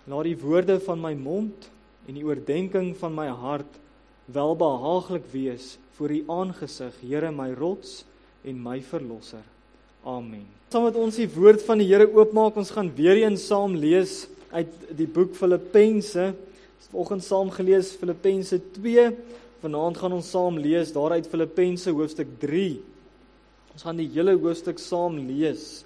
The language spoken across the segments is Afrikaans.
Laat die woorde van my mond en die oordenking van my hart welbehaaglik wees voor U aangesig, Here my rots en my verlosser. Amen. Saam met ons die woord van die Here oopmaak, ons gaan weer eens saam lees uit die boek Filippense. Ons het vanoggend saam gelees Filippense 2, vanaand gaan ons saam lees daaruit Filippense hoofstuk 3. Ons gaan die hele hoofstuk saam lees.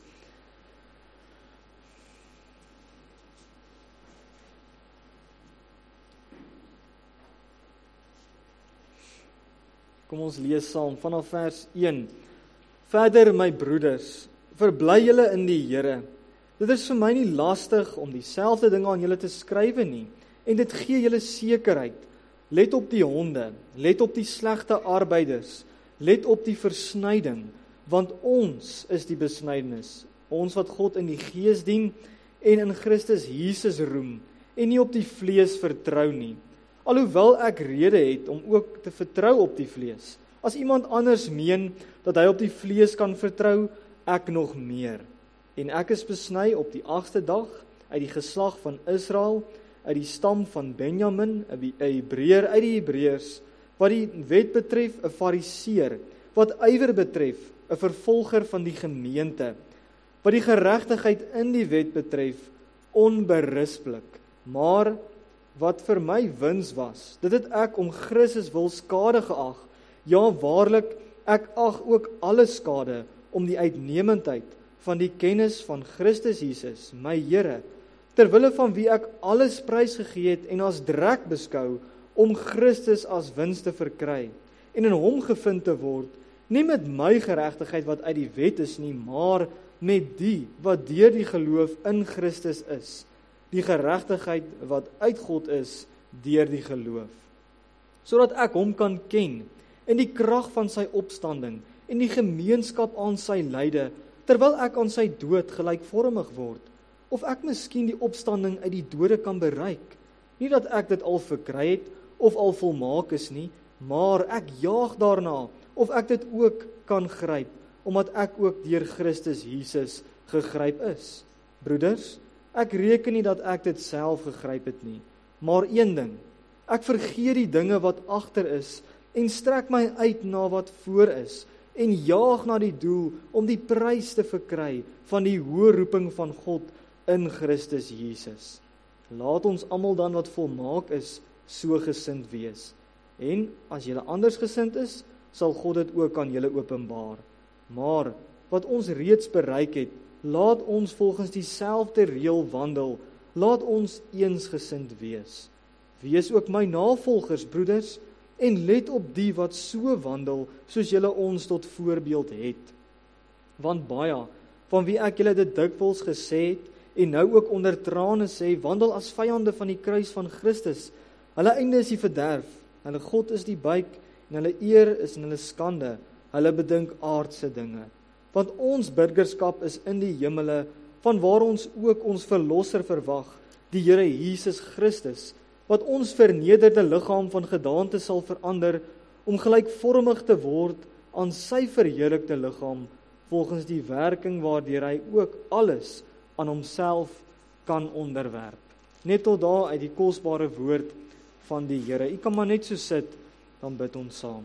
Kom ons lees saam vanaf vers 1. Verder my broeders, verbly julle in die Here. Dit is vir my nie lastig om dieselfde dinge aan julle te skrywe nie, en dit gee julle sekerheid. Let op die honde, let op die slegte arbeiders, let op die versnyding, want ons is die besnydenis, ons wat God in die Gees dien en in Christus Jesus roem, en nie op die vlees vertrou nie. Alhoewel ek rede het om ook te vertrou op die vlees. As iemand anders meen dat hy op die vlees kan vertrou, ek nog meer. En ek is besny op die 8ste dag uit die geslag van Israel, uit die stam van Benjamin, 'n Hebreër uit die Hebreërs, wat die wet betref 'n Fariseer, wat ywer betref 'n vervolger van die gemeente, wat die geregtigheid in die wet betref onberispelik, maar wat vir my wins was, dit het ek om Christus wil skade geag. Ja, waarlik, ek ag ook alle skade om die uitnemendheid van die kennis van Christus Jesus, my Here, terwille van wie ek alles prysgegee het en as drek beskou, om Christus as wins te verkry, en in hom gevind te word, nie met my geregtigheid wat uit die wet is nie, maar met die wat deur die geloof in Christus is, die geregtigheid wat uit God is deur die geloof, sodat ek hom kan ken en die krag van sy opstanding en die gemeenskap aan sy lyde, terwyl ek aan sy dood gelykvormig word, of ek miskien die opstanding uit die dode kan bereik, nie dat ek dit al verkry het of al volmaak is nie, maar ek jaag daarna of ek dit ook kan gryp, omdat ek ook deur Christus Jesus gegryp is. Broeders, ek reken nie dat ek dit self gegryp het nie, maar een ding, ek vergeet die dinge wat agter is en strek my uit na wat voor is en jaag na die doel om die prys te verkry van die hoë roeping van God in Christus Jesus. Laat ons almal dan wat volmaak is, so gesind wees. En as julle anders gesind is, sal God dit ook aan julle openbaar. Maar wat ons reeds bereik het, laat ons volgens dieselfde reël wandel, laat ons eensgesind wees. Wees ook my navolgers, broeders, en let op die wat so wandel, soos julle ons tot voorbeeld het. Want baie, van wie ek julle dit dikwels gesê het, en nou ook onder trane sê, wandel as vyande van die kruis van Christus. Hulle einde is die verderf, hulle God is die buik, en hulle eer is in hulle skande, hulle bedink aardse dinge. Want ons burgerskap is in die hemele, vanwaar ons ook ons verlosser verwag, die Here Jesus Christus, wat ons vernederde liggaam van gedaante sal verander, om gelykvormig te word aan sy verheerlikte liggaam, volgens die werking waardeur hy ook alles aan homself kan onderwerp. Net tot daar uit die kosbare woord van die Here. U kan maar net so sit, dan bid ons saam.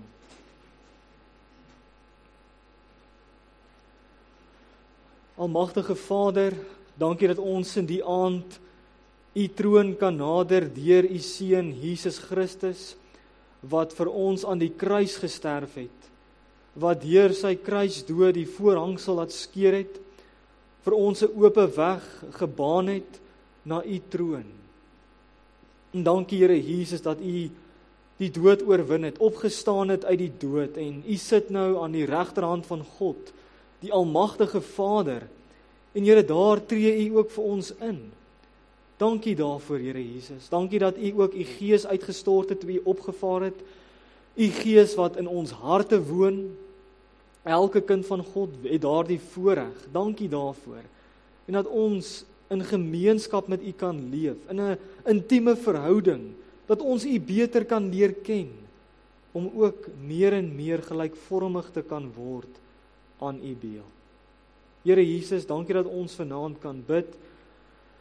Almagtige Vader, dankie dat ons in die aand U troon kan nader deur U Seun Jesus Christus, wat vir ons aan die kruis gesterf het, wat deur sy kruisdood die voorhangsel laat skeur het, vir ons 'n oop weg gebaan het na U troon. En dankie Here Jesus dat U die dood oorwin het, opgestaan het uit die dood, en U sit nou aan die regterhand van God, die almagtige Vader, en Here, daar tree U ook vir ons in. Dankie daarvoor, Here Jesus. Dankie dat U ook U Gees uitgestort het toe U opgevaar het. U Gees wat in ons harte woon. Elke kind van God het daardie voorreg. Dankie daarvoor. En dat ons in gemeenskap met U kan leef, in 'n intieme verhouding, dat ons U beter kan leer ken, om ook meer en meer gelykvormig te kan word aan U beeld. Here Jesus, dankie dat ons vanaand kan bid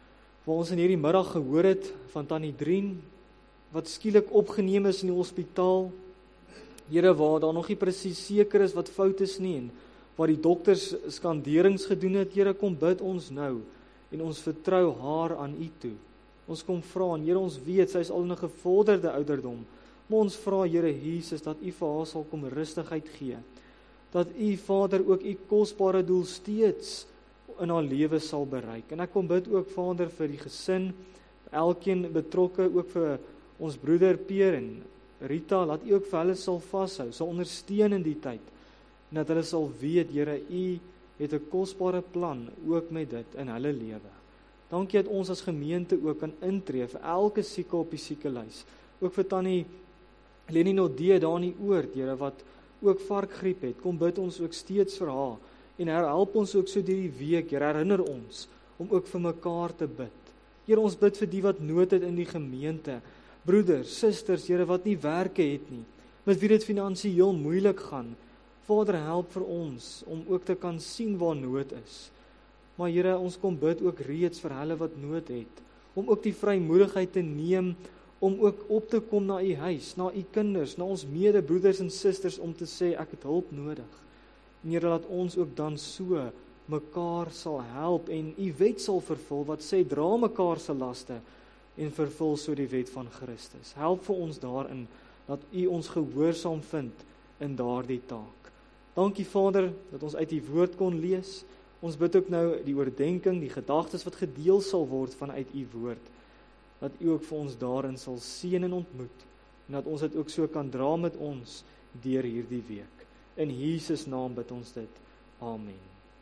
waar ons in hierdie middag gehoor het van Tannie Drien, wat skielik opgeneem is in die hospitaal. Here, waar daar nog nie presies seker is wat fout is nie, en waar die dokters skanderings gedoen het, Here, kom bid ons nou, en ons vertrou haar aan U toe. Ons kom vra, en Here, ons weet, sy is al in 'n gevorderde ouderdom, maar ons vra, Here Jesus, dat U vir haar sal kom rustigheid gee, dat U, Vader, ook U kosbare doel steeds in haar lewe sal bereik. En ek kom bid ook, Vader, vir die gesin, elkeen betrokke, ook vir ons broeder Peer en Rita, laat U ook vir hulle sal vashou, sal ondersteun in die tyd, en dat hulle sal weet, Here, U het 'n kosbare plan ook met dit in hulle lewe. Dankie dat ons as gemeente ook kan intree vir elke sieke op die siektelys. Ook vir Tannie Leni Nodee daar in die oord, Here, wat ook varkgriep het. Kom bid ons ook steeds vir haar en help ons ook so deur die week, Here, herinner ons om ook vir mekaar te bid. Here, ons bid vir die wat nood het in die gemeente, broeders, susters, Here, wat nie werke het nie, met wie dit finansiëel moeilik gaan. Vader, help vir ons om ook te kan sien waar nood is. Maar Here, ons kom bid ook reeds vir hulle wat nood het, om ook die vrymoedigheid te neem, om ook op te kom na U huis, na U kinders, na ons medebroeders en susters, om te sê, ek het hulp nodig. En Here, laat ons ook dan so mekaar sal help, en U wet sal vervul, wat sê, dra mekaar se laste, en vervul so die wet van Christus. Help vir ons daarin, dat U ons gehoorsaam vind in daardie taak. Dankie Vader, dat ons uit die woord kon lees. Ons bid ook nou die oordenking, die gedagtes wat gedeel sal word vanuit U woord, dat U ook vir ons daarin sal seën en ontmoet, en dat ons dit ook so kan dra met ons deur hierdie week. In Jesus naam bid ons dit. Amen.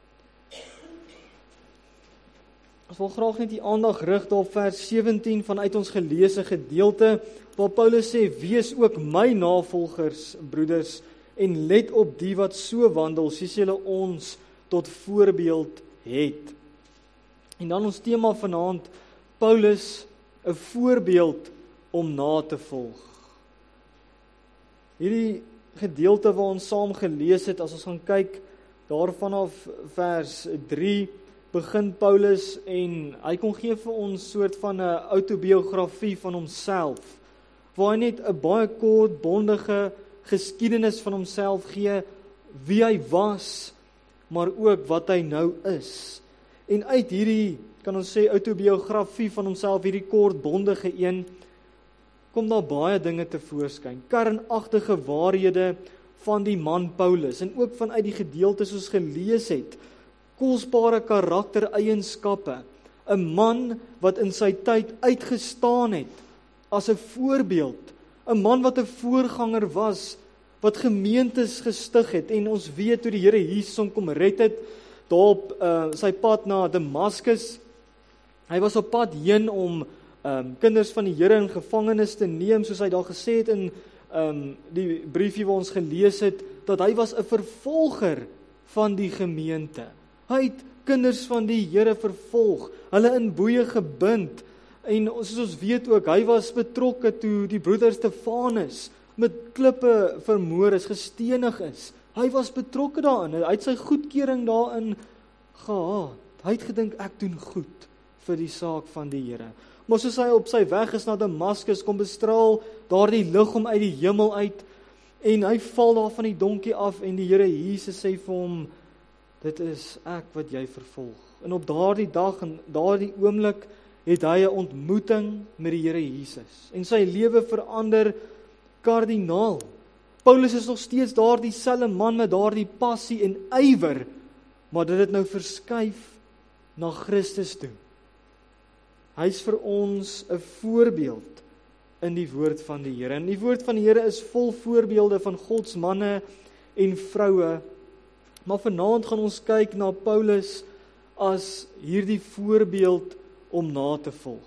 Ons wil graag net die aandag rig op vers 17 vanuit ons geleesde gedeelte, waar Paulus sê, wees ook my navolgers, broeders, en let op die wat so wandel, soos julle ons tot voorbeeld het. En dan ons tema vanaand, Paulus, 'n voorbeeld om na te volg. Hierdie gedeelte waar ons saam gelees het, as ons gaan kyk, daar vanaf vers 3, begin Paulus en hy kon gee vir ons soort van 'n autobiografie van homself, waar hy net 'n baie kort, bondige geskiedenis van homself gee, wie hy was, maar ook wat hy nou is. En uit hierdie, kan ons sê, autobiografie van homself, hierdie kort, bondige een, kom daar baie dinge te voorskyn, kernagtige waarhede van die man Paulus, en ook vanuit die gedeeltes soos gelees het, kosbare karaktereienskappe, 'n man wat in sy tyd uitgestaan het, as 'n voorbeeld, 'n man wat 'n voorganger was, wat gemeentes gestig het, en ons weet hoe die Here Jesus hom kom red het, daar op sy pad na Damaskus. Hy was op pad heen om kinders van die Here in gevangenis te neem, soos hy daar gesê het in die briefie wat ons gelees het, dat hy was 'n vervolger van die gemeente. Hy het kinders van die Here vervolg, hulle in boeye gebind, en soos ons weet ook, hy was betrokke toe die broeder Stefanus met klippe vermoor is, gestenig is. Hy was betrokke daarin, hy het sy goedkeuring daarin gehad. Hy het gedink, ek doen goed vir die saak van die Here. Maar soos hy op sy weg is na Damaskus, kom bestraal daardie lig om uit die hemel uit, en hy val daar van die donkie af, en die Here Jesus sê vir hom, dit is ek wat jy vervolg. En op daardie dag, en daardie oomblik, het hy 'n ontmoeting met die Here Jesus, en sy lewe verander kardinaal. Paulus is nog steeds daar dieselfde man met daardie passie en ywer, maar dit het nou verskuif na Christus toe. Hy's vir ons 'n voorbeeld in die woord van die Here. En die woord van die Here is vol voorbeelde van Gods manne en vroue. Maar vanaand gaan ons kyk na Paulus as hierdie voorbeeld om na te volg.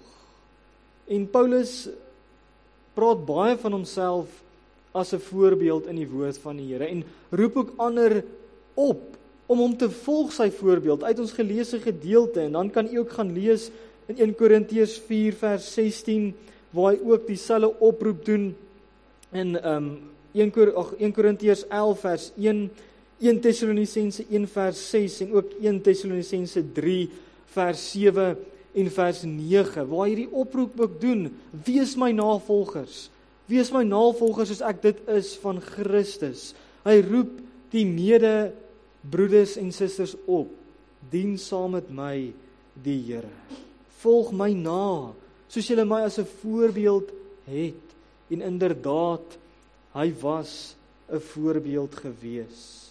En Paulus praat baie van homself as 'n voorbeeld in die woord van die Here, en roep ook ander op om hom te volg sy voorbeeld uit ons geleesde gedeelte. En dan kan u ook gaan lees in 1 Korintiërs 4 vers 16, waar hy ook dieselfde oproep doen in 1 Korintiërs 11 vers 1, 1 Tessalonisense 1 vers 6 en ook 1 Tessalonisense 3 vers 7 en vers 9, waar hierdie oproep ook doen, wees my navolgers. Wees my navolgers soos ek dit is van Christus. Hy roep die medebroeders en susters op, dien saam met my die Here. Volg my na, soos julle my as 'n voorbeeld het. En inderdaad, hy was 'n voorbeeld gewees.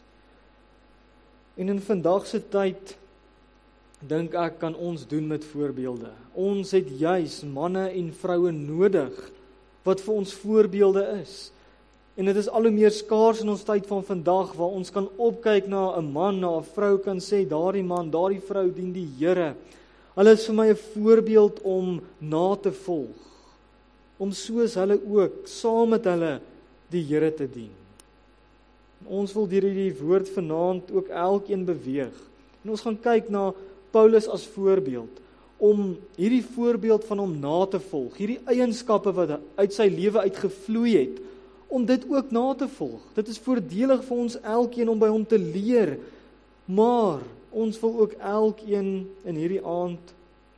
En in vandag se tyd, dink ek, kan ons doen met voorbeelde. Ons het juis manne en vroue nodig, wat vir ons voorbeelde is. En dit is al hoe meer skaars in ons tyd van vandag, waar ons kan opkyk na 'n man, na 'n vrou, kan sê, daardie man, daardie vrou dien die Here. Hulle is vir my 'n voorbeeld om na te volg, om soos hulle ook, saam met hulle, die Here te dien. En ons wil deur hierdie woord vanaand ook elkeen beweeg. En ons gaan kyk na Paulus as voorbeeld, om hierdie voorbeeld van hom na te volg, hierdie eienskappe wat uit sy lewe uitgevloei het, om dit ook na te volg. Dit is voordelig vir ons elkeen om by hom te leer, maar ons wil ook elkeen in hierdie aand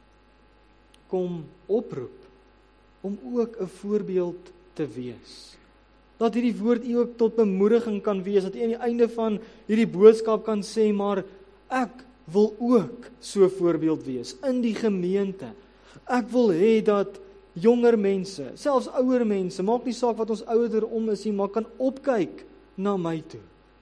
kom oproep, om ook 'n voorbeeld te wees. Dat hierdie woord u ook tot bemoediging kan wees, dat u aan die einde van hierdie boodskap kan sê, maar ek wil ook so 'n voorbeeld wees in die gemeente. Ek wil hê dat jonger mense, selfs ouer mense, maak nie saak wat ons ouderom is nie, maar kan opkyk na my toe.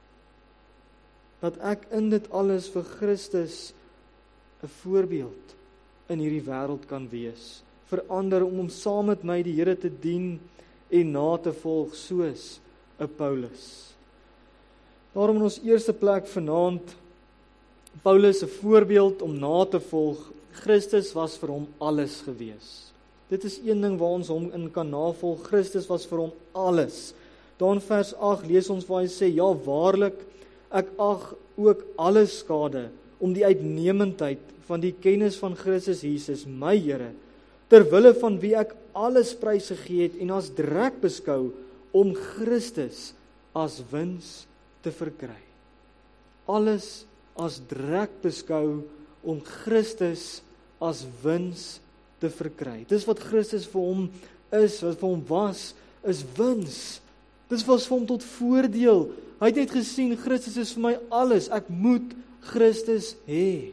Dat ek in dit alles vir Christus 'n voorbeeld in hierdie wêreld kan wees, vir ander om saam met my die Here te dien en na te volg soos 'n Paulus. Daarom in ons eerste plek vanaand, Paulus 'n voorbeeld om na te volg. Christus was vir hom alles gewees. Dit is een ding waar ons hom in kan navolg. Christus was vir hom alles. Dan vers 8 lees ons waar hy sê, ja waarlik, ek ag ook alles skade om die uitnemendheid van die kennis van Christus Jesus, my Here, terwille van wie ek alles prys gegee het en as drek beskou om Christus as wins te verkry. Alles as drek beskou om Christus as wins te verkry. Dis wat Christus vir hom is, wat vir hom was, is wins. Dis was vir hom tot voordeel. Hy het net gesien, Christus is vir my alles, ek moet Christus hê.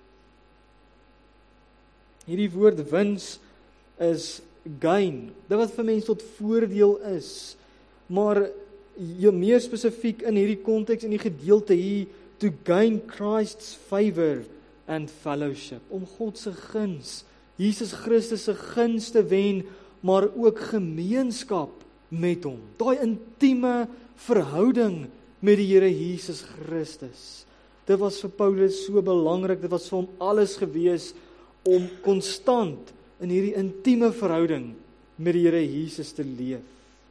Hierdie woord wins is gain, dit wat vir mense tot voordeel is, maar meer spesifiek in hierdie konteks, in die gedeelte hier, to gain Christ's favor and fellowship, om God se guns, Jesus Christus se guns te wen, maar ook gemeenskap met hom, daai intieme verhouding met die Here Jesus Christus. Dit was vir Paulus so belangrik, dit was vir hom alles gewees, om konstant in hierdie intieme verhouding met die Here Jesus te leef.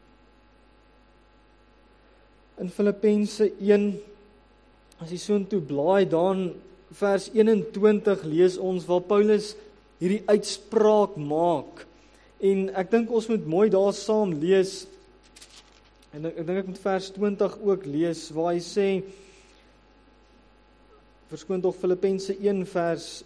In Filippense 1, as jy soontoe blaai, dan vers 21 lees ons waar Paulus hierdie uitspraak maak. En ek dink ons moet mooi daar saam lees. En ek dink ek moet vers 20 ook lees waar hy sê, verskoon tog Filippense 1 vers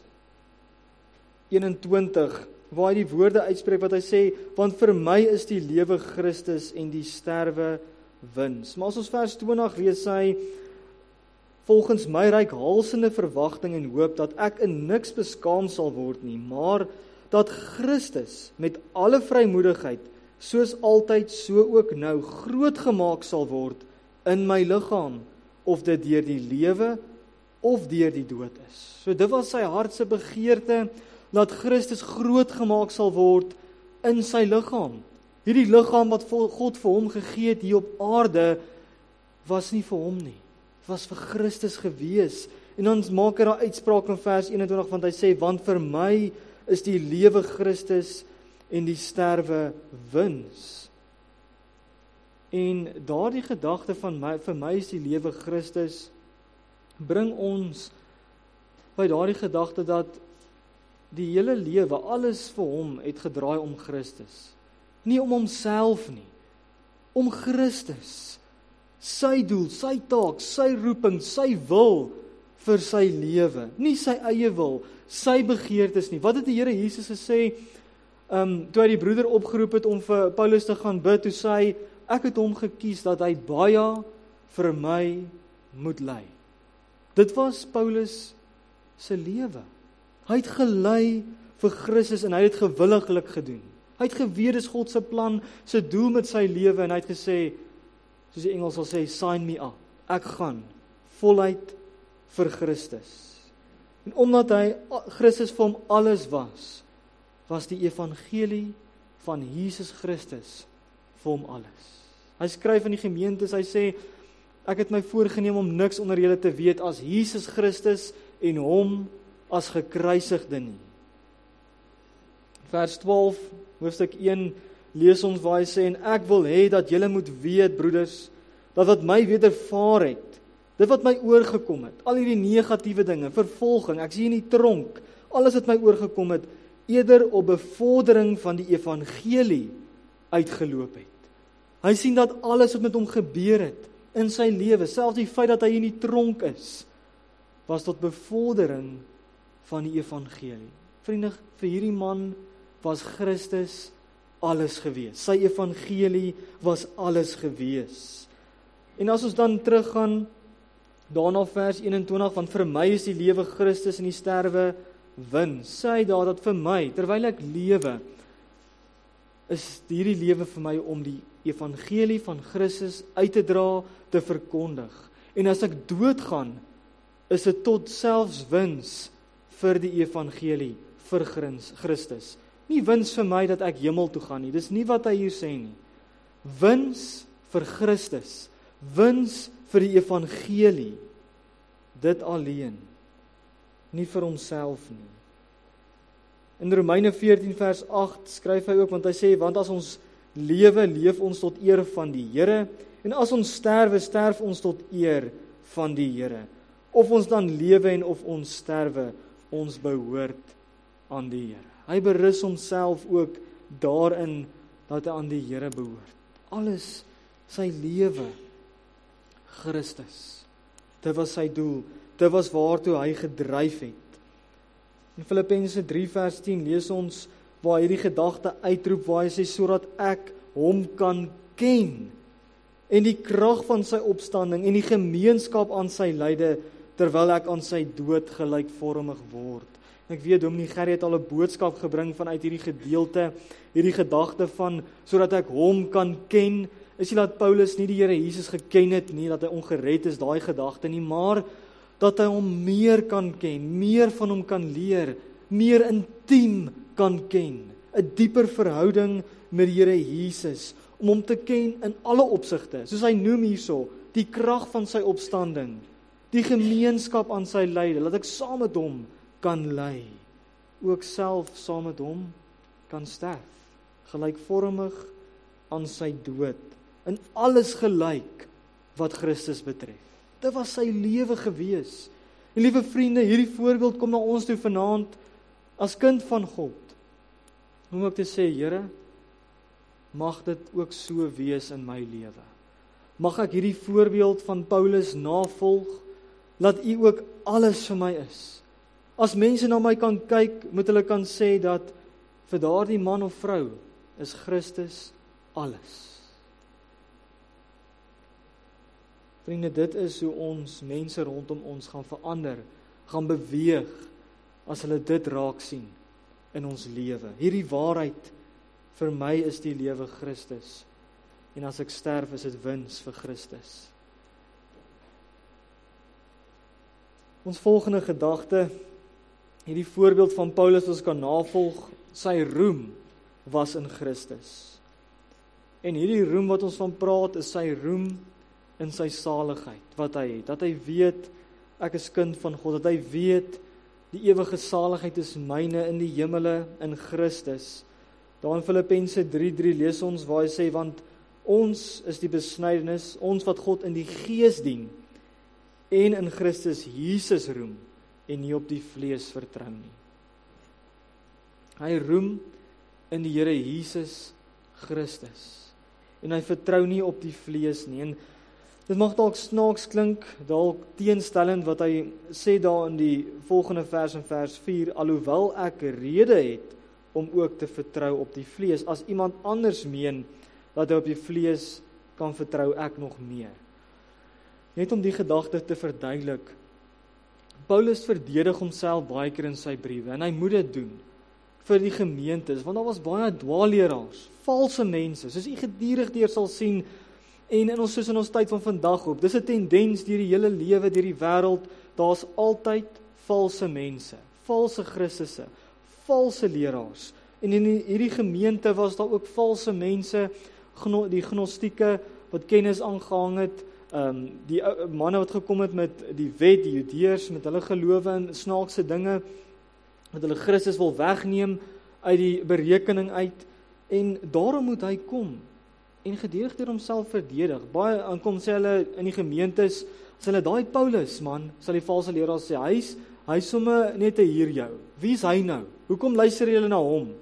21, waar hy die woorde uitspreek wat hy sê, want vir my is die lewe Christus en die sterwe wins. Maar as ons vers 20 lees, hy, volgens my reikhalsende verwagting en hoop dat ek in niks beskaam sal word nie, maar dat Christus met alle vrymoedigheid, soos altyd so ook nou, groot gemaak sal word in my liggaam, of dit deur die lewe of deur die dood is. So dit was sy hartse begeerte, dat Christus groot gemaak sal word in sy liggaam. Hierdie liggaam wat God vir hom gegee het hier op aarde, was nie vir hom nie. Het was vir Christus gewees. En dan maak hy daar uitspraak in vers 21, want hy sê, want vir my is die lewe Christus en die sterwe wins. En daardie gedagte van vir my is die lewe Christus, bring ons by daardie gedagte dat die hele lewe, alles vir hom het gedraai om Christus. Nie om homself nie, om Christus. Sy doel, sy taak, sy roeping, sy wil vir sy lewe, nie sy eie wil, sy begeertes nie. Wat het die Here Jesus gesê, toe hy die broeder opgeroep het om vir Paulus te gaan bid, toe sê hy, ek het hom gekies dat hy baie vir my moet ly. Dit was Paulus se lewe. Hy het gelei vir Christus en hy het gewilliglik gedoen. Hy het geweet dis God se plan, se doel met sy lewe en hy het gesê, soos die Engels sal sê, sign me up. Ek gaan voluit vir Christus. En omdat hy Christus vir hom alles was die evangelie van Jesus Christus vir hom alles. Hy skryf aan die gemeentes, hy sê, ek het my voorgenem om niks onder julle te weet as Jesus Christus en hom as gekruisigde nie. Vers 12, hoofstuk 1, lees ons waar hy sê, en ek wil hê dat julle moet weet, broeders, dat wat my wedervaar het, dit wat my oorgekom het, al hierdie negatiewe dinge, vervolging, ek sien in die tronk, alles wat my oorgekom het, eerder op bevordering van die evangelie uitgeloop het. Hy sien dat alles wat met hom gebeur het, in sy lewe, selfs die feit dat hy in die tronk is, was tot bevordering van die evangelie. Vriende, vir hierdie man was Christus alles gewees. Sy evangelie was alles gewees. En as ons dan teruggaan, daarna vers 21, want vir my is die lewe Christus en die sterwe wins. Sê hy daar dat vir my, terwyl ek lewe, is hierdie lewe vir my om die evangelie van Christus uit te dra, te verkondig. En as ek doodgaan, is dit tot selfs wins vir die evangelie, vir Christus. Nie wins vir my dat ek hemel toe gaan nie, dis nie wat hy hier sê nie. Wins vir Christus, wins vir die evangelie, dit alleen, nie vir homself nie. In Romeine 14 vers 8 skryf hy ook, want hy sê, want as ons lewe, leef ons tot eer van die Here, en as ons sterwe, sterf ons tot eer van die Here. Of ons dan lewe en of ons sterwe, ons behoort aan die Here. Hy berus homself ook daarin dat hy aan die Here behoort. Alles, sy lewe, Christus. Dit was sy doel, dit was waartoe hy gedryf het. In Filippense 3 vers 10 lees ons waar hy die gedagte uitroep, waar hy sê, sodat ek hom kan ken, en die krag van sy opstanding, en die gemeenskap aan sy lyde, terwyl ek aan sy dood gelykvormig word. Ek weet, Dominee Gerrie het al 'n boodskap gebring vanuit hierdie gedeelte, hierdie gedagte van, sodat ek hom kan ken, is nie dat Paulus nie die Here Jesus geken het nie, dat hy ongered is, daai gedagte nie, maar dat hy hom meer kan ken, meer van hom kan leer, meer intiem kan ken, 'n dieper verhouding met die Here Jesus, om hom te ken in alle opsigte, soos hy noem hierso, die krag van sy opstanding, die gemeenskap aan sy lyde, dat ek saam met hom kan ly, ook self saam met hom kan sterf, gelykvormig aan sy dood, in alles gelyk wat Christus betref. Dit was sy lewe gewees. En liewe vriende, hierdie voorbeeld kom na ons toe vanaand as kind van God. Om ook te sê, Here, mag dit ook so wees in my lewe. Mag ek hierdie voorbeeld van Paulus navolg, laat U ook alles vir my is. As mense na my kan kyk, moet hulle kan sê dat vir daardie man of vrou is Christus alles. Vriende, dit is hoe ons mense rondom ons gaan verander, gaan beweeg, as hulle dit raak sien in ons lewe. Hierdie waarheid, vir my is die lewe Christus, en as ek sterf is dit wins vir Christus. Ons volgende gedagte, hierdie voorbeeld van Paulus ons kan navolg, sy roem was in Christus. En hierdie roem wat ons van praat, is sy roem in sy saligheid, wat hy het, dat hy weet, ek is kind van God, dat hy weet, die ewige saligheid is myne in die hemele, in Christus. Daar in Filippense 3:3 lees ons waar hy sê, want ons is die besnydenis, ons wat God in die gees dien, en in Christus Jesus roem, en nie op die vlees vertrou nie. Hy roem in die Here Jesus Christus, en hy vertrou nie op die vlees nie, en Dit mag dalk snaaks klink, dalk teenstellend wat hy sê daar in die volgende vers in vers 4, alhoewel ek rede het om ook te vertrou op die vlees. As iemand anders meen dat hy op die vlees kan vertrou, ek nog meer. Net om die gedagte te verduidelik, Paulus verdedig homself baie keer in sy briewe, en hy moet dit doen vir die gemeentes, want daar was baie dwaalleraars, valse mense, soos u gedurig deur sal sien, en soos in ons tyd van vandag ook, dis 'n tendens deur die hele lewe, deur die wêreld, daar's altyd valse mense, valse Christusse, valse leraars, en in hierdie gemeente was daar ook valse mense, die gnostieke, wat kennis aangehang het, die manne wat gekom het met die wet, die Judeërs, met hulle gelowe in snaakse dinge, dat hulle Christus wil wegneem uit die berekening uit, en daarom moet hy kom, en gedurig deur homself verdedig. Baie aankom sê hulle in die gemeentes, as hulle daai Paulus man, sal die valse leraar sê, hy somme net 'n hier jou. Wie is hy nou? Hoekom luister julle na hom?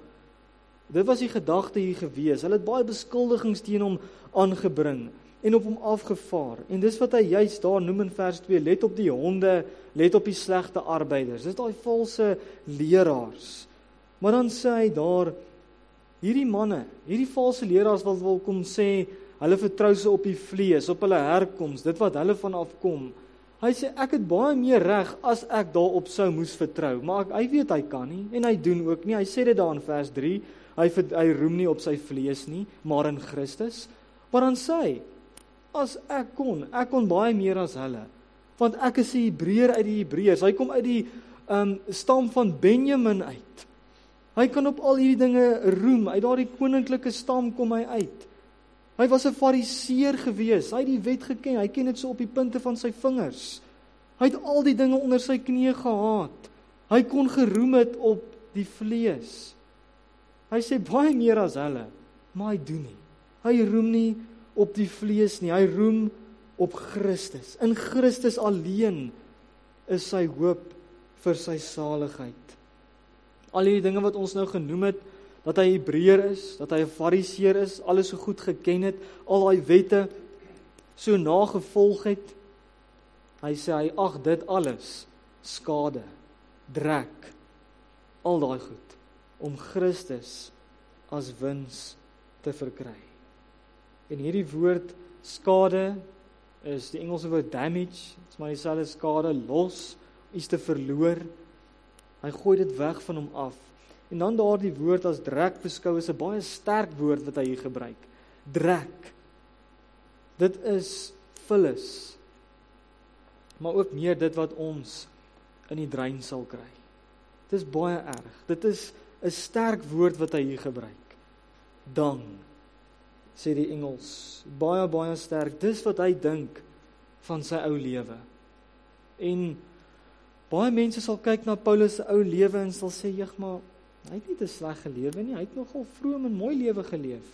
Dit was die gedagte hier gewees. Hulle het baie beskuldigings teen hom aangebring en op hom afgevaar. En dis wat hy juist daar noem in vers 2, let op die honde, let op die slegte arbeiders. Dis daai valse leraars. Maar dan sê hy daar, hierdie manne, hierdie valse leraars wat wil kom sê, hulle vertrou se op die vlees, op hulle herkoms, dit wat hulle van afkom. Hy sê, ek het baie meer reg as ek daarop sou moes vertrou, maar hy weet hy kan nie, en hy doen ook nie. Hy sê dit daar in vers 3, hy roem nie op sy vlees nie, maar in Christus. Maar dan sê hy, as ek kon baie meer as hulle, want ek is 'n Hebreër uit die Hebreërs, hy kom uit die stam van Benjamin uit. Hy kan op al hierdie dinge roem, uit daardie koninklike stam kom hy uit. Hy was 'n fariseer gewees, hy het die wet geken, hy ken dit so op die punte van sy vingers. Hy het al die dinge onder sy knieë gehad. Hy kon geroem het op die vlees. Hy sê baie meer as hulle, maar hy doen nie. Hy roem nie op die vlees nie, hy roem op Christus. In Christus alleen is sy hoop vir sy saligheid. Al die dinge wat ons nou genoem het, dat hy Hebreër is, dat hy 'n Fariseer is, alles so goed geken het, al daai wette so nagevolg het, hy sê hy ag dit alles skade, drek, al daai goed, om Christus as wins te verkry. En hierdie woord skade is die Engelse woord damage, dit is maar dieselfde skade, los, iets te verloor. Hy gooi dit weg van hom af. En dan daardie woord as drek beskou is 'n baie sterk woord wat hy hier gebruik. Drek. Dit is vullis. Maar ook meer dit wat ons in die drein sal kry. Dit is baie erg. Dit is 'n sterk woord wat hy hier gebruik. Dan, sê die Engels, baie, baie sterk. Dis wat hy dink van sy ou lewe. En baie mense sal kyk na Paulus se ou lewe en sal sê, "Jeg, maar hy het nie 'n slegte lewe nie, hy het nogal vroom en mooi lewe geleef."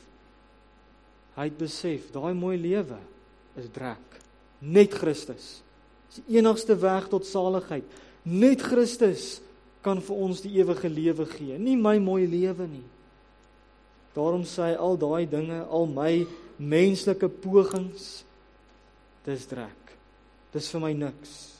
Hy het besef, daai mooi lewe is drek. Net Christus. Dis die enigste weg tot saligheid. Net Christus kan vir ons die ewige lewe gee, nie my mooi lewe nie. Daarom sê hy, al daai dinge, al my menslike pogings, dis drek. Dis vir my niks.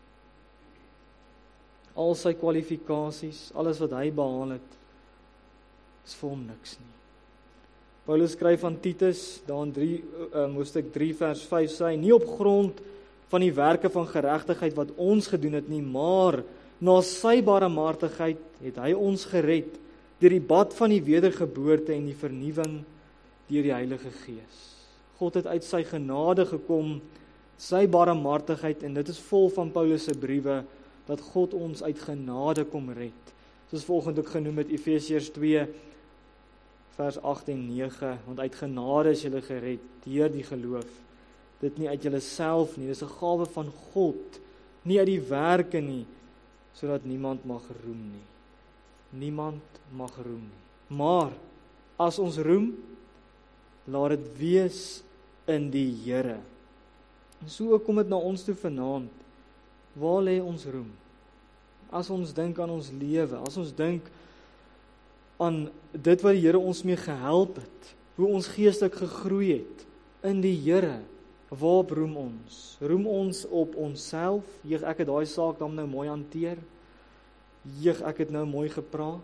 Al sy kwalifikasies, alles wat hy behaal het, is vir hom niks nie. Paulus skryf aan Titus, daar in hoofstuk 3 vers 5, sê hy, nie op grond van die werke van geregtigheid wat ons gedoen het nie, maar na sy barmhartigheid het hy ons gered, deur die bad van die wedergeboorte en die vernuwing deur die Heilige Gees. God het uit sy genade gekom, sy barmhartigheid, en dit is vol van Paulus se briewe, dat God ons uit genade kom red. Soos volgende ook genoem het, Efesiërs 2, vers 8 en 9, want uit genade is julle gered, deur die geloof. Dit nie uit julle self nie, dis 'n gawe van God, nie uit die werke nie, sodat niemand mag roem nie. Niemand mag roem nie. Maar, as ons roem, laat dit wees in die Here. En so kom dit na ons toe vanaand. Waar lê ons roem? As ons dink aan ons lewe, as ons dink aan dit wat die Here ons mee gehelp het, hoe ons geestelik gegroei het in die Here, Waarop roem ons? Roem ons op onsself? Ek het daai saak dan nou mooi hanteer. Ek het nou mooi gepraat.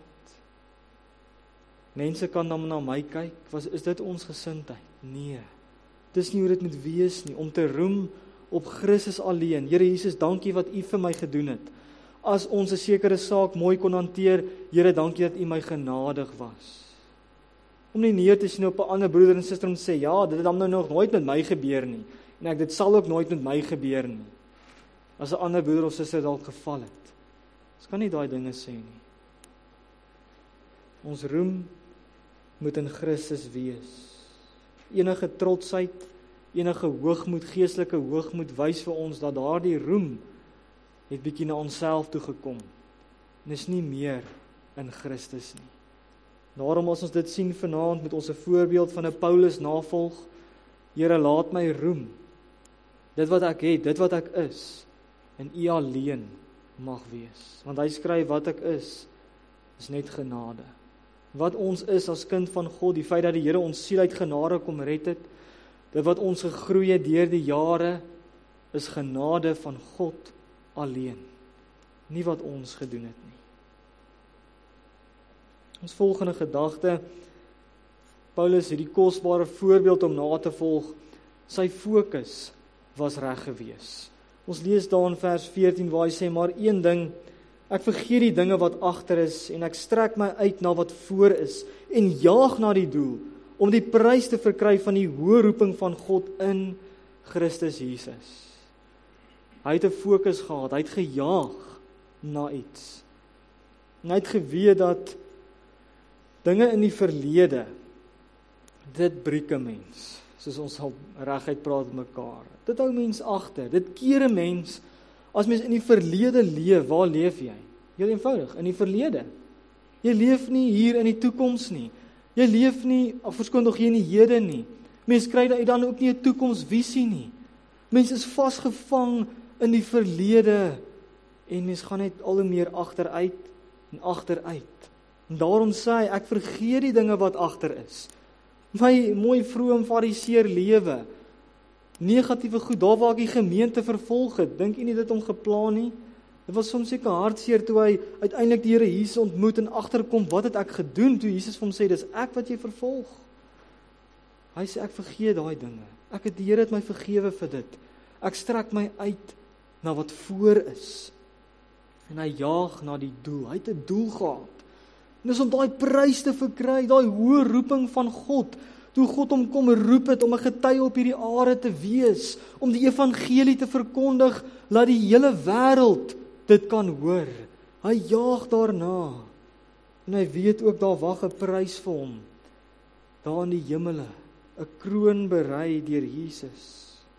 Mense kan dan na my kyk, is dit ons gesindheid? Nee, dis nie hoe dit moet wees nie, om te roem op Christus alleen. Here Jesus, dankie wat U vir my gedoen het. As ons 'n sekere saak mooi kon hanteer, Here, dankie dat U my genadig was. Om nie neer te sien op 'n ander broeder en suster om te sê, ja, dit het dan nou nog nooit met my gebeur nie, en dit sal ook nooit met my gebeur nie, as 'n ander broeder of suster dalk geval het. Ons kan nie daai dinge sê nie. Ons roem moet in Christus wees. Enige trotsheid, enige hoogmoed, geestelike hoogmoed wys vir ons dat daardie roem het bietjie na onsself toe gekom en is nie meer in Christus nie. Daarom as ons dit sien vanaand, moet ons 'n voorbeeld van 'n Paulus navolg. Here, laat my roem, dit wat ek het, dit wat ek is, en U alleen mag wees. Want hy skryf, wat ek is net genade. Wat ons is as kind van God, die feit dat die Here ons siel uit genade kom red het, dit wat ons gegroei het deur die jare, is genade van God alleen. Nie wat ons gedoen het nie. Ons volgende gedagte, Paulus het die kosbare voorbeeld om na te volg, sy fokus was reg gewees. Ons lees daar in vers 14 waar hy sê, maar een ding, ek vergeet die dinge wat agter is en ek strek my uit na wat voor is en jaag na die doel, om die prys te verkry van die hoë roeping van God in Christus Jesus. Hy het 'n fokus gehad, hy het gejaag na iets. En hy het geweet dat dinge in die verlede, dit breek 'n mens, soos ons al reguit praat met mekaar. Dit hou mens agter, dit keer 'n mens, as mens in die verlede leef, waar leef jy? Heel eenvoudig, in die verlede. Jy leef nie hier in die toekoms nie. Jy leef nie, verskoon nog hier in die hede nie. Mens kry dan ook nie 'n toekomsvisie nie. Mens is vasgevang in die verlede, en mens gaan net al hoe meer agteruit en agteruit. En daarom sê hy, ek vergeet die dinge wat agter is. My mooi vroom fariseer lewe, negatiewe goed, daar waar ek die gemeente vervolg het, dink jy nie dit om geplan nie? Dit was soms seker hartseer toe hy uiteindelik die Here Jesus ontmoet en agterkom, wat het ek gedoen, toe Jesus vir hom sê, dis ek wat jy vervolg. Hy sê, ek vergeet daai dinge. Die Here het my vergewe vir dit. Ek strek my uit na wat voor is. En hy jaag na die doel. Hy het 'n doel gehad. En dis om daai prys te verkry, daai hoë roeping van God. Toe God hom kom roep het om 'n getuie op hierdie aarde te wees, om die evangelie te verkondig, laat die hele wêreld dit kan hoor. Hy jaag daarna. En hy weet ook daar wag 'n prys vir hom. Daar in die hemele, 'n kroon berei deur Jesus.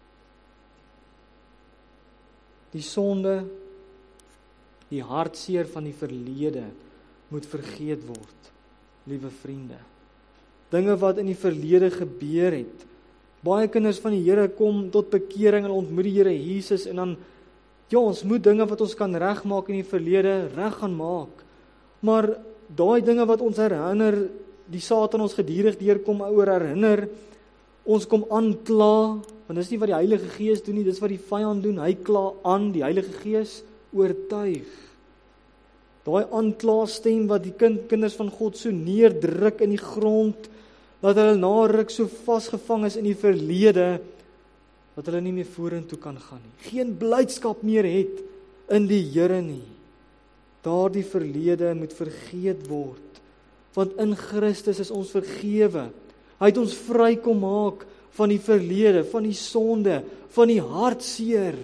Die sonde, die hartseer van die verlede moet vergeet word, liewe vriende. Dinge wat in die verlede gebeur het. Baie kinders van die Here kom tot bekering en ontmoet die Here Jesus en dan, ja, ons moet dinge wat ons kan regmaak in die verlede reg gaan maak. Maar daai dinge wat ons herinner, die Satan ons gedurig deurkom oor herinner, ons kom aankla, want dis nie wat die Heilige Gees doen nie, dis wat die vyand doen, hy kla aan, die Heilige Gees oortuig. Daai aanklaastem wat die kinders van God so neerdruk in die grond, dat hulle na ruk so vasgevang is in die verlede, dat hulle nie meer vorentoe kan gaan nie. Geen blydskap meer het in die Here nie. Daardie verlede moet vergeet word, want in Christus is ons vergewe. Hy het ons vry kom maak van die verlede, van die sonde, van die hartseer.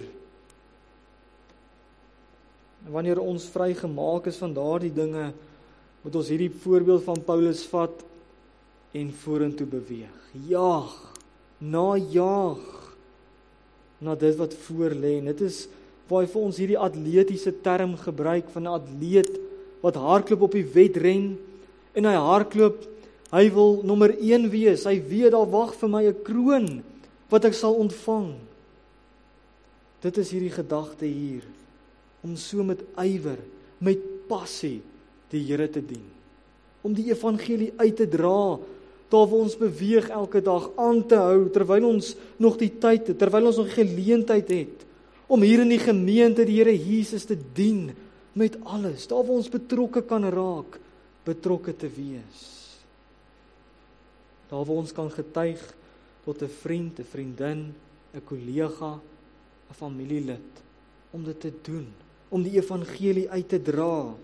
En wanneer ons vry gemaak is van daardie dinge, moet ons hierdie voorbeeld van Paulus vat en vorentoe beweeg. Jaag, najaag na dit wat voor lê. En dit is waar hy vir ons hierdie atletiese term gebruik van 'n atleet wat hardloop op die wedren en hy hardloop, hy wil nommer 1 wees. Hy weet daar wag vir my 'n kroon wat ek sal ontvang. Dit is hierdie gedagte hier, om so met ywer, met passie die Here te dien. Om die evangelie uit te dra, daar waar ons beweeg elke dag aan te hou, terwyl ons nog die tyd het, terwyl ons nog geleentheid het, om hier in die gemeente die Here Jesus te dien, met alles, daar waar ons betrokke kan raak, betrokke te wees. Daar waar ons kan getuig tot 'n vriend, 'n vriendin, 'n kollega, 'n familielid, om dit te doen, om die evangelie uit te dra.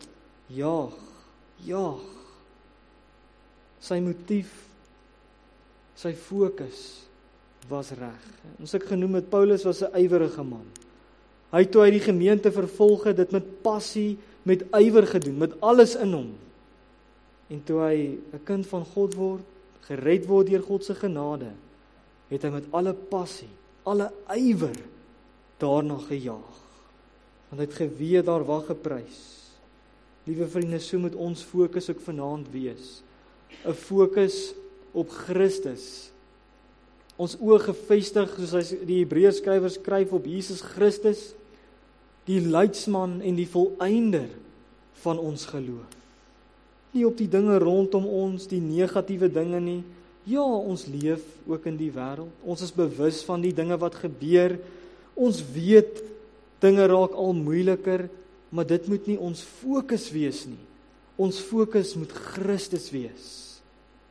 Jaag. Sy motief, sy fokus was reg. Ons het genoem het, Paulus was 'n ywerige man. Hy toe hy die gemeente vervolg het, dit met passie, met ywer gedoen, met alles in hom. En toe hy 'n kind van God word, gered word deur God se genade, het hy met alle passie, alle ywer daarna gejaag. Want hy het geweet daar wag 'n prys. Liewe vriende, so moet ons fokus ook vanaand wees. 'n Fokus op Christus. Ons oë gefestig, soos die Hebreërskrywer skryf, op Jesus Christus, die leidsman en die volëinder van ons geloof. Nie op die dinge rondom ons, die negatiewe dinge nie. Ja, ons leef ook in die wêreld. Ons is bewus van die dinge wat gebeur. Ons weet, dinge raak al moeiliker, maar dit moet nie ons fokus wees nie. Ons fokus moet Christus wees.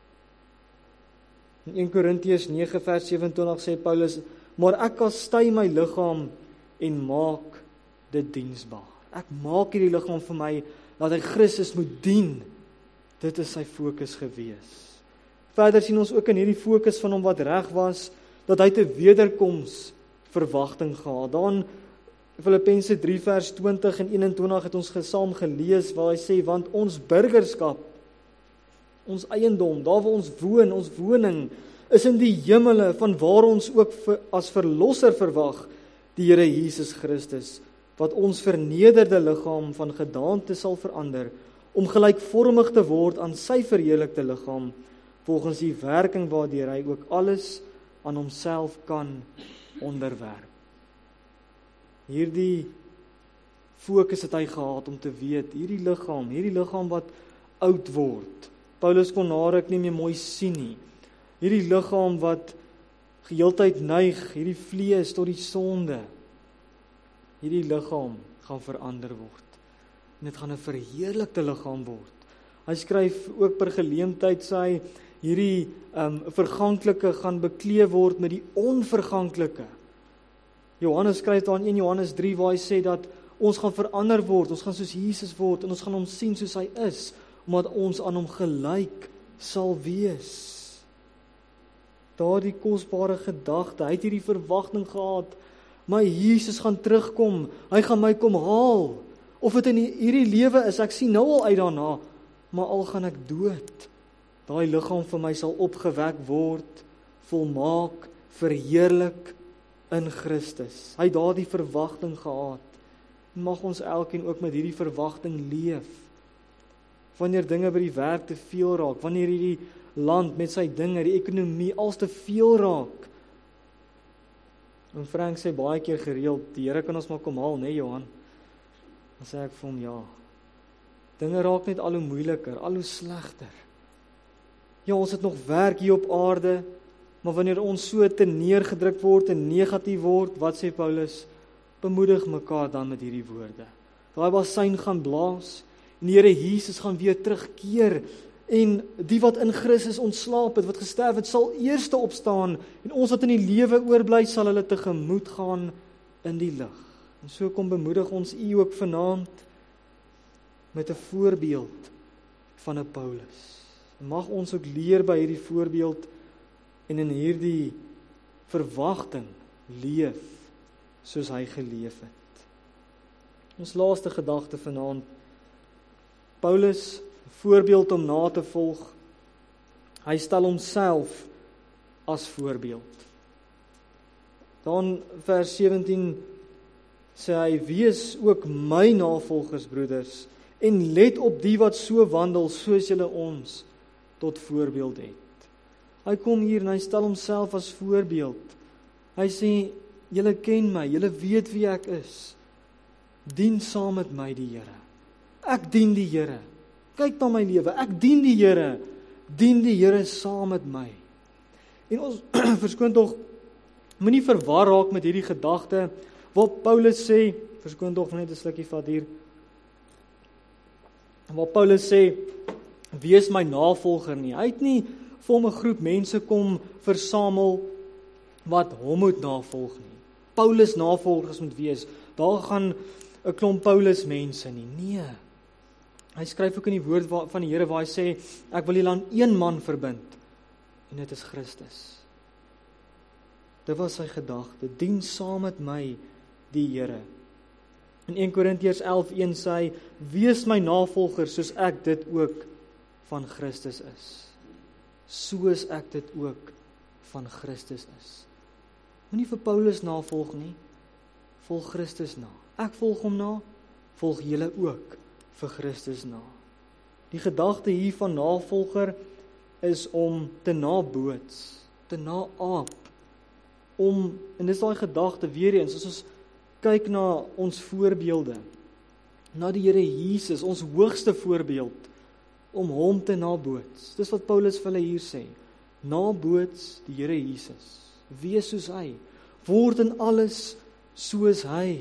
In 1 Korintiërs 9 vers 27 sê Paulus, maar ek kastei my liggaam en maak dit diensbaar. Ek maak hierdie liggaam vir my, dat hy Christus moet dien. Dit is sy fokus gewees. Verder sien ons ook in hierdie fokus van hom wat reg was, dat hy te wederkoms verwagting gehad. Dan Filippense 3 vers 20 en 21 het ons saam gelees, waar hy sê, want ons burgerskap, ons eiendom, daar waar ons woon, ons woning, is in die hemele, van waar ons ook as verlosser verwag, die Here Jesus Christus, wat ons vernederde liggaam van gedaante sal verander, om gelykvormig te word aan sy verheerlikte liggaam, volgens die werking waardeur hy ook alles aan homself kan onderwerp. Hierdie fokus het hy gehad om te weet, hierdie liggaam wat oud word. Paulus kon naderhand nie meer mooi sien nie. Hierdie liggaam wat geheeltyd neig, hierdie vlees tot die sonde. Hierdie liggaam gaan verander word. En dit gaan 'n verheerlikte liggaam word. Hy skryf ook per geleentheid, sê hy, hierdie verganklike gaan bekleed word met die onverganklike. Johannes skryf daar in 1 Johannes 3 waar hy sê dat ons gaan verander word, ons gaan soos Jesus word en ons gaan hom sien soos hy is, omdat ons aan hom gelyk sal wees. Daardie kosbare gedagte, hy het hierdie verwagting gehad, my Jesus gaan terugkom, hy gaan my kom haal, of dit in hierdie lewe is, ek sien nou al uit daarna, maar al gaan ek dood, daai liggaam vir my sal opgewek word, volmaak, verheerlik in Christus. Hy het daardie verwagting gehad. Mag ons elkeen ook met hierdie verwagting leef. Wanneer dinge by die werk te veel raak, wanneer hierdie land met sy dinge, die ekonomie, als te veel raak. En Frank sê baie keer gereeld, die Here kan ons maar kom haal, nee Johan. Dan sê ek vir hom, ja. Dinge raak net al hoe moeiliker, al hoe slegter. Ja, ons het nog werk hier op aarde, maar wanneer ons so te neergedruk word en negatief word, wat sê Paulus? Bemoedig mekaar dan met hierdie woorde. Daai bassein gaan blaas, en die Here Jesus gaan weer terugkeer, en die wat in Christus ontslaap het, wat gesterf het, sal eerste opstaan, en ons wat in die lewe oorbly, sal hulle tegemoet gaan in die lig. En so kom bemoedig ons u ook vanaand, met 'n voorbeeld van 'n Paulus. Mag ons ook leer by hierdie voorbeeld, en in hierdie verwagting leef, soos hy geleef het. Ons laaste gedagte vanaand, Paulus, voorbeeld om na te volg, hy stel homself as voorbeeld. Dan vers 17 sê hy, wees ook my navolgers, broeders, en let op die wat so wandel, soos julle ons tot voorbeeld het. Hy kom hier en hy stel homself as voorbeeld. Hy sê, julle ken my, julle weet wie ek is. Dien saam met my die Here. Ek dien die Here. Kyk na my lewe, ek dien die Here. dien die Here saam met my. En ons verskoon tog, moenie verwar raak met hierdie gedagte, waar Paulus sê, verskoon tog net 'n slukkie vat hier, waar Paulus sê, wees my navolger nie. Hy het nie vir hom 'n groep mense kom versamel, wat hom moet navolg nie. Paulus navolgers moet wees, daar gaan 'n klomp Paulus mense nie, nee. Hy skryf ook in die woord van die Here waar hy sê, ek wil julle aan een man verbind, en dit is Christus. Dit was sy gedagte, dien saam met my die Here. In 1 Korintiërs 11:1 sê hy, wees my navolger soos ek dit ook van Christus is. Soos ek dit ook van Christus is. Moenie vir Paulus navolg nie, volg Christus na. Ek volg hom na, volg julle ook vir Christus na. Die gedagte hier van navolger is om te naboots, te naaap, en dit is daai gedagte weer eens, as ons kyk na ons voorbeelde, na die Here Jesus, ons hoogste voorbeeld, om hom te naboots. Dis wat Paulus vir hulle hier sê, naboots die Here Jesus, wees soos hy, word in alles soos hy.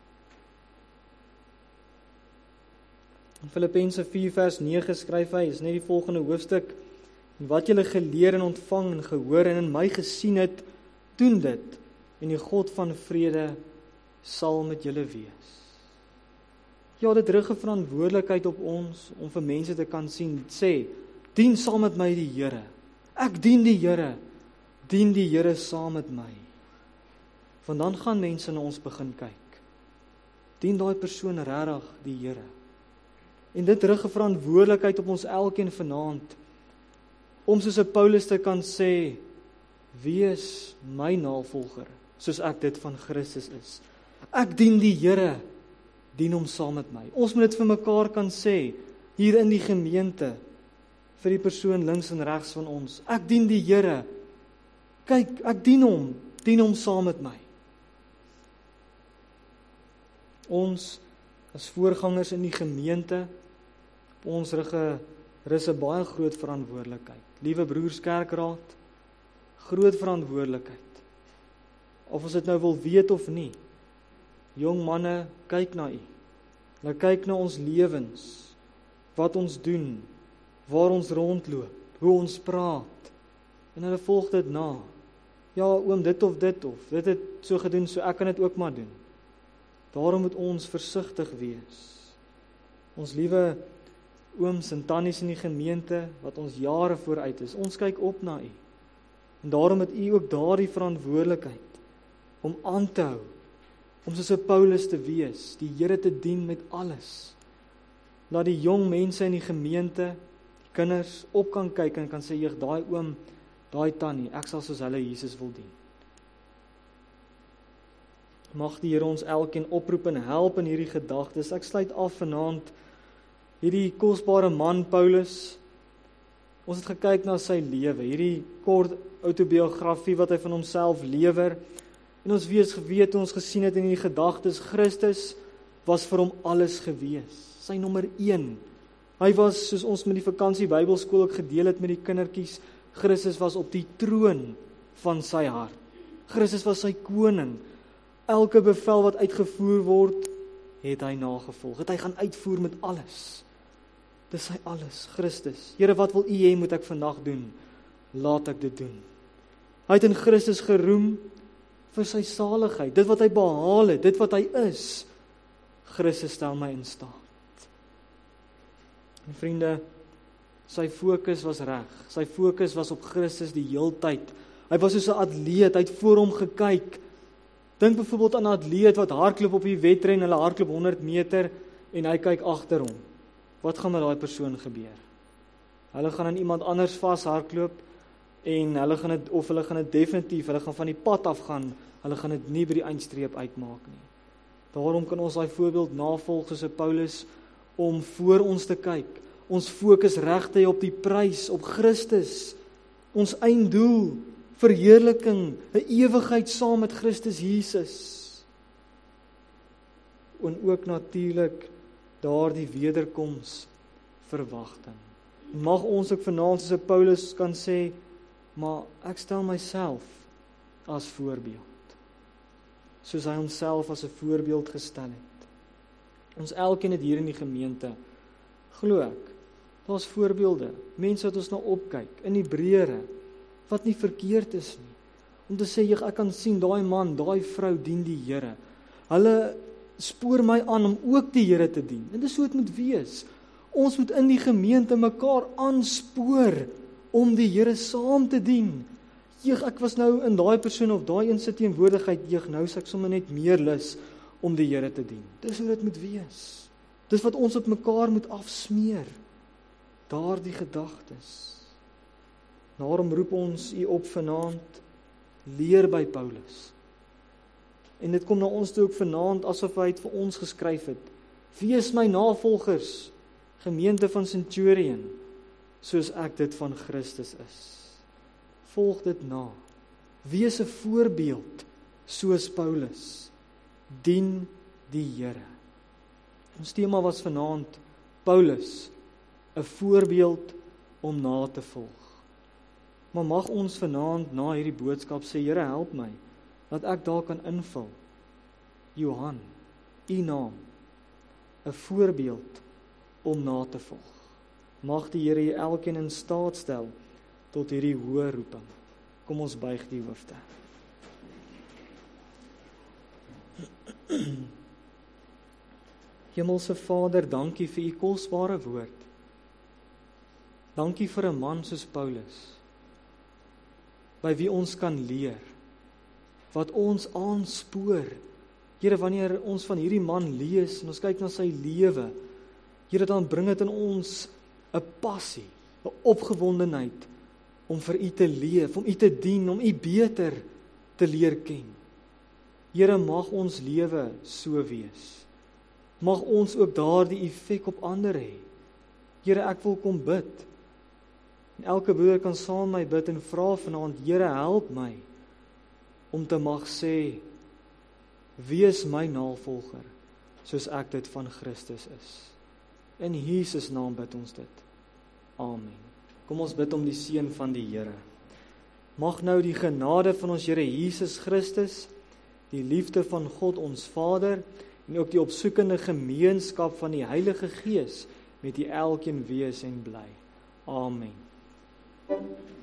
In Filippense 4 vers 9 skryf hy, is net die volgende hoofstuk, en wat julle geleer en ontvang en gehoor en in my gesien het, doen dit, en die God van vrede sal met julle wees. Ja, dit rig 'n verantwoordelikheid op ons, om vir mense te kan sien, sê, dien saam met my die Here, ek dien die Here saam met my. Want dan gaan mense na ons begin kyk, dien daai persoon regtig die Here. En dit rig 'n verantwoordelikheid op ons elkeen vanaand, om soos 'n Paulus te kan sê, wees my navolger, soos ek dit van Christus is. Ek dien die Here, dien hom saam met my. Ons moet dit vir mekaar kan sê, hier in die gemeente, vir die persoon links en regs van ons. Ek dien die Here, kyk, ek dien hom saam met my. Ons, as voorgangers in die gemeente, ons rig 'n baie groot verantwoordelikheid. Liewe broers kerkraad, groot verantwoordelikheid. Of ons dit nou wil weet of nie. Jong manne, kyk na u. Hulle kyk na ons lewens, wat ons doen, waar ons rondloop, hoe ons praat, en hulle volg dit na. Ja, oom, dit of dit het so gedoen, so ek kan dit ook maar doen. Daarom moet ons versigtig wees. Ons liewe ooms en tannies in die gemeente, wat ons jare vooruit is, ons kyk op na u. En daarom het u ook daardie verantwoordelikheid, om aan te hou, om soos 'n Paulus te wees, die Here te dien met alles. Laat die jong mense in die gemeente, die kinders, op kan kyk en kan sê, jy, daai oom, daai tannie, ek sal soos hulle Jesus wil dien. Mag die Here ons elkeen oproep en help in hierdie gedagtes. Ek sluit af vanaand, hierdie kosbare man Paulus, ons het gekyk na sy lewe, hierdie kort autobiografie wat hy van homself lewer, en ons weet ons gesien het in die gedagtes, Christus was vir hom alles gewees, sy nommer 1. Hy was, soos ons met die vakansie Bybelskool ook gedeel het met die kindertjies, Christus was op die troon van sy hart. Christus was sy koning. Elke bevel wat uitgevoer word, het hy nagevolg. Het hy gaan uitvoer met alles. Dis sy alles, Christus. Here, wat wil u hê moet ek vandag doen? Laat ek dit doen. Hy het in Christus geroem vir sy saligheid, dit wat hy behaal het, dit wat hy is. Christus stel my in staat. En vriende, sy fokus was reg. Sy fokus was op Christus die heeltyd. Hy was soos 'n atleet, hy het voor hom gekyk. Dink byvoorbeeld aan 'n atleet wat hardloop op die wedren, hulle hardloop 100 meter en hy kyk agter hom. Wat gaan met daai persoon gebeur? Hulle gaan aan iemand anders vashardloop en hulle gaan dit definitief, hulle gaan van die pad af gaan, hulle gaan dit nie by die eindstreep uitmaak nie. Daarom kan ons daai voorbeeld navolg soos 'n Paulus, om voor ons te kyk, ons fokus reg te hê op die prys, op Christus, ons einddoel, verheerliking, 'n ewigheid saam met Christus Jesus. En ook natuurlik daardie wederkoms verwagting. Mag ons ook vanaand soos Paulus kan sê, maar ek stel myself as voorbeeld. Soos hy homself as 'n voorbeeld gestel het. Ons elkeen het hier in die gemeente, glo ek, daar's voorbeelde, mense wat ons na opkyk, in Hebreëre, wat nie verkeerd is nie. Om te sê, ek kan sien, daai man, daai vrou dien die Here. Hulle spoor my aan om ook die Here te dien. En dis hoe dit moet wees. Ons moet in die gemeente mekaar aanspoor om die Here saam te dien. Ek was nou in daai persoon of daai een se teenwoordigheid, nou is ek sommer net meer lus om die Here te dien. Dis hoe dit moet wees. Dis wat ons op mekaar moet afsmeer. Daardie gedagtes. Daarom roep ons u op vanaand, leer by Paulus. En dit kom na ons toe ook vanaand, asof hy het vir ons geskryf het. Wees my navolgers, gemeente van Centurion, soos ek dit van Christus is. Volg dit na. Wees 'n voorbeeld, soos Paulus. Dien die Here. Ons tema was vanaand, Paulus, 'n voorbeeld om na te volg. Maar mag ons vanaand na hierdie boodskap sê, Here, help my, dat ek daar kan invul. Johan, u naam, 'n voorbeeld om na te volg. Mag die Here jy elkeen in staat stel tot hierdie hoë roeping. Kom ons buig die hoofde. Hemelse Vader, dankie vir u kosbare woord. Dankie vir 'n man soos Paulus, by wie ons kan leer, wat ons aanspoor. Here, wanneer ons van hierdie man lees en ons kyk na sy lewe, Here, dan bring dit in ons 'n passie, 'n opgewondenheid om vir u te leef, om u te dien, om u beter te leer ken. Here, mag ons lewe so wees. Mag ons ook daardie effek op ander hê. Here, ek wil kom bid. En elke broeder kan saam met my bid en vra vanaand, Here, help my om te mag sê, wees my navolger, soos ek dit van Christus is. In Jesus naam bid ons dit. Amen. Kom ons bid om die seën van die Here. Mag nou die genade van ons Here Jesus Christus, die liefde van God ons Vader, en ook die opsoekende gemeenskap van die Heilige Gees met u elkeen wees en bly. Amen.